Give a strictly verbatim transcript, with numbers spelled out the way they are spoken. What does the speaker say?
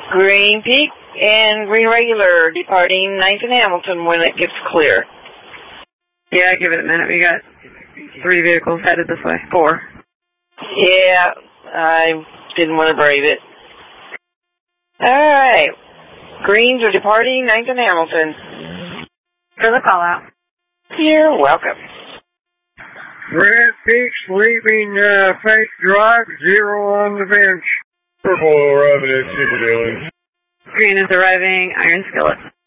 Green Peak and Green Regular departing ninth and Hamilton when it gets clear. Yeah, give it a minute. We got three vehicles headed this way. Four. Yeah, I didn't want to brave it. All right. Greens are departing ninth and Hamilton. For the call out. You're welcome. Green Peak leaving uh, Face Drive, zero on the bench. Purple arriving at Piccadilly. Green is arriving, Iron Skillet.